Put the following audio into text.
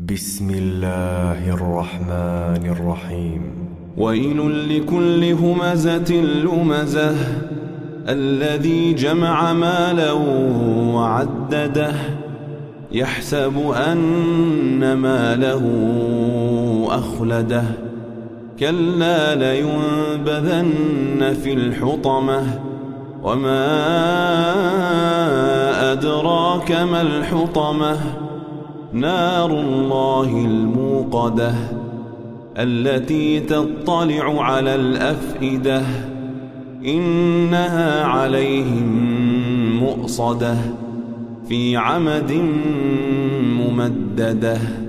بسم الله الرحمن الرحيم. ويل لكل همزة لمزة الذي جمع مالا وعدده يحسب أن ماله أخلده كلا لينبذن في الحطمة وما أدراك ما الحطمة نار الله الموقدة التي تطلع على الأفئدة إنها عليهم مؤصدة في عمد ممددة.